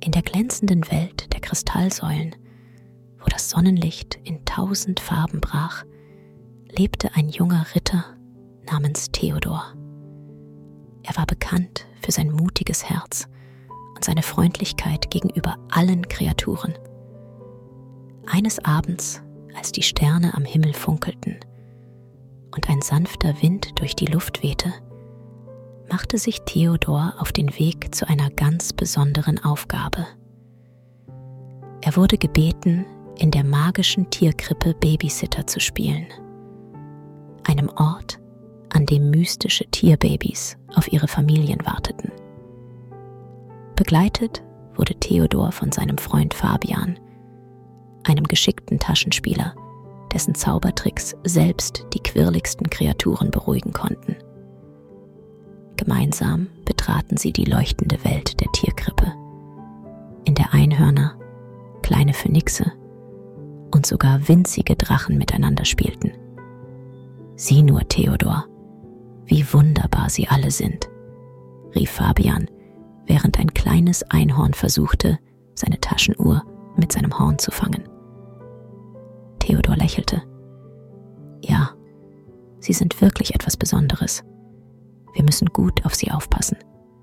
In der glänzenden Welt der Kristallsäulen, wo das Sonnenlicht in 1000 Farben brach, lebte ein junger Ritter namens Theodor. Er war bekannt für sein mutiges Herz und seine Freundlichkeit gegenüber allen Kreaturen. Eines Abends, als die Sterne am Himmel funkelten und ein sanfter Wind durch die Luft wehte, machte sich Theodor auf den Weg zu einer ganz besonderen Aufgabe. Er wurde gebeten, in der magischen Tierkrippe Babysitter zu spielen, einem Ort, an dem mystische Tierbabys auf ihre Familien warteten. Begleitet wurde Theodor von seinem Freund Fabian, einem geschickten Taschenspieler, dessen Zaubertricks selbst die quirligsten Kreaturen beruhigen konnten. Gemeinsam betraten sie die leuchtende Welt der Tierkrippe, in der Einhörner, kleine Phönixe und sogar winzige Drachen miteinander spielten. Sieh nur, Theodor, wie wunderbar sie alle sind, rief Fabian, während ein kleines Einhorn versuchte, seine Taschenuhr mit seinem Horn zu fangen. Theodor lächelte. Ja, sie sind wirklich etwas Besonderes. Wir müssen gut auf sie aufpassen.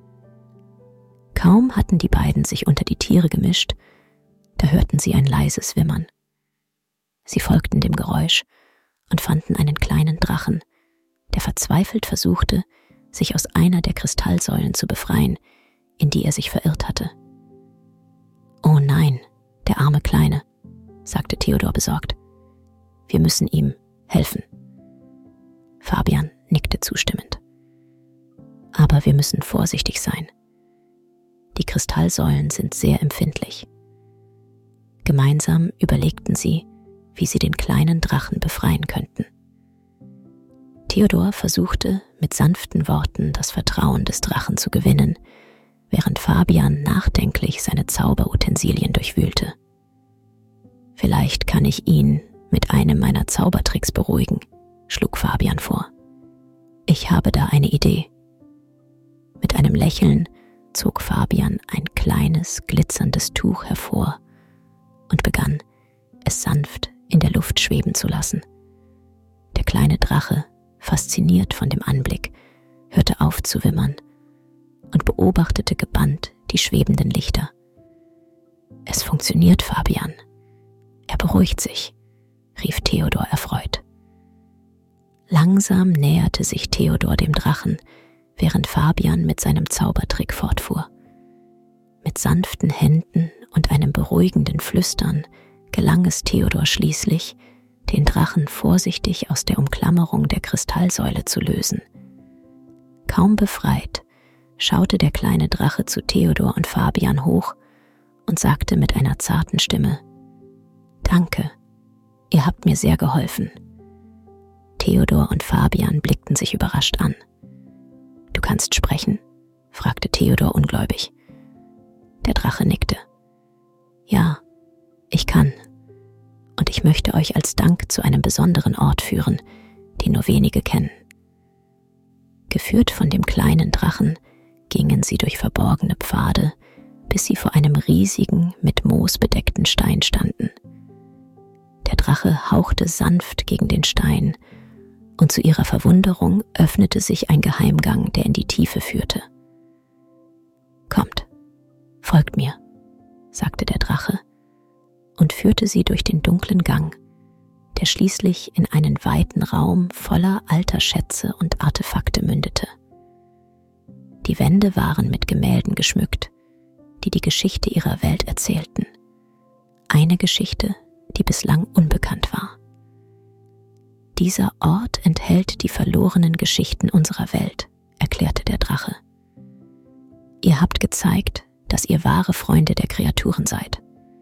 Kaum hatten die beiden sich unter die Tiere gemischt, da hörten sie ein leises Wimmern. Sie folgten dem Geräusch und fanden einen kleinen Drachen, der verzweifelt versuchte, sich aus einer der Kristallsäulen zu befreien, in die er sich verirrt hatte. »Oh nein, der arme Kleine«, sagte Theodor besorgt. »Wir müssen ihm helfen.« Fabian nickte zustimmend. »Aber wir müssen vorsichtig sein. Die Kristallsäulen sind sehr empfindlich.« Gemeinsam überlegten sie, wie sie den kleinen Drachen befreien könnten. Theodor versuchte, mit sanften Worten das Vertrauen des Drachen zu gewinnen, während Fabian nachdenklich seine Zauberutensilien durchwühlte. »Vielleicht kann ich ihn mit einem meiner Zaubertricks beruhigen«, schlug Fabian vor. »Ich habe da eine Idee.« Mit einem Lächeln zog Fabian ein kleines, glitzerndes Tuch hervor und begann, es sanft in der Luft schweben zu lassen. Der kleine Drache, fasziniert von dem Anblick, hörte auf zu wimmern und beobachtete gebannt die schwebenden Lichter. »Es funktioniert, Fabian. Er beruhigt sich«, rief Theodor erfreut. Langsam näherte sich Theodor dem Drachen, während Fabian mit seinem Zaubertrick fortfuhr. Mit sanften Händen und einem beruhigenden Flüstern gelang es Theodor schließlich, den Drachen vorsichtig aus der Umklammerung der Kristallsäule zu lösen. Kaum befreit, schaute der kleine Drache zu Theodor und Fabian hoch und sagte mit einer zarten Stimme: »Danke, ihr habt mir sehr geholfen.« Theodor und Fabian blickten sich überrascht an. »Du kannst sprechen?« fragte Theodor ungläubig. Der Drache nickte. »Ja, ich kann. Und ich möchte euch als Dank zu einem besonderen Ort führen, den nur wenige kennen.« Geführt von dem kleinen Drachen gingen sie durch verborgene Pfade, bis sie vor einem riesigen, mit Moos bedeckten Stein standen. Der Drache hauchte sanft gegen den Stein, und zu ihrer Verwunderung öffnete sich ein Geheimgang, der in die Tiefe führte. »Kommt, folgt mir«, sagte der Drache und führte sie durch den dunklen Gang, der schließlich in einen weiten Raum voller alter Schätze und Artefakte mündete. Die Wände waren mit Gemälden geschmückt, die die Geschichte ihrer Welt erzählten. Eine Geschichte, die bislang unbekannt war. »Dieser Ort enthält die verlorenen Geschichten unserer Welt«, erklärte der Drache. »Ihr habt gezeigt, dass ihr wahre Freunde der Kreaturen seid.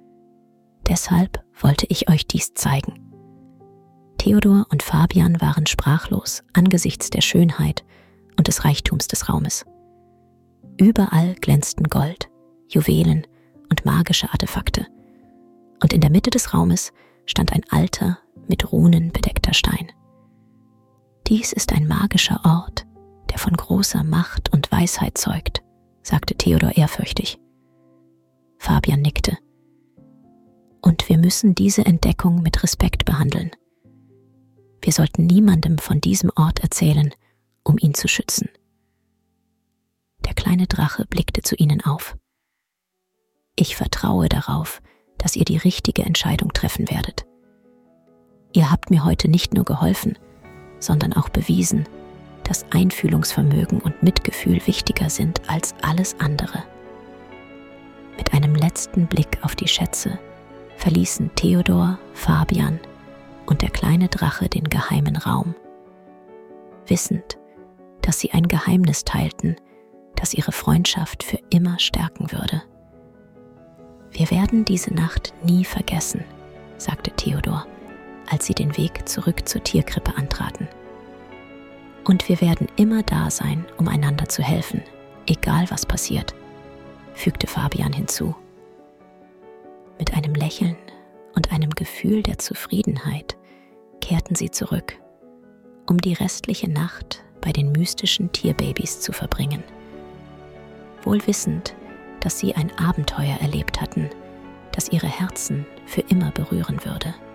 Deshalb wollte ich euch dies zeigen.« Theodor und Fabian waren sprachlos angesichts der Schönheit und des Reichtums des Raumes. Überall glänzten Gold, Juwelen und magische Artefakte, und in der Mitte des Raumes stand ein alter, mit Runen bedeckter Stein. »Dies ist ein magischer Ort, der von großer Macht und Weisheit zeugt«, sagte Theodor ehrfürchtig. Fabian nickte. Und wir müssen diese Entdeckung mit Respekt behandeln. Wir sollten niemandem von diesem Ort erzählen, um ihn zu schützen. Der kleine Drache blickte zu ihnen auf. Ich vertraue darauf, dass ihr die richtige Entscheidung treffen werdet. Ihr habt mir heute nicht nur geholfen, sondern auch bewiesen, dass Einfühlungsvermögen und Mitgefühl wichtiger sind als alles andere. Mit einem letzten Blick auf die Schätze verließen Theodor, Fabian und der kleine Drache den geheimen Raum, wissend, dass sie ein Geheimnis teilten, das ihre Freundschaft für immer stärken würde. Wir werden diese Nacht nie vergessen, sagte Theodor, als sie den Weg zurück zur Tierkrippe antraten. Und wir werden immer da sein, um einander zu helfen, egal was passiert, fügte Fabian hinzu. Mit einem Lächeln und einem Gefühl der Zufriedenheit kehrten sie zurück, um die restliche Nacht bei den mystischen Tierbabys zu verbringen. Wohl wissend, dass sie ein Abenteuer erlebt hatten, das ihre Herzen für immer berühren würde.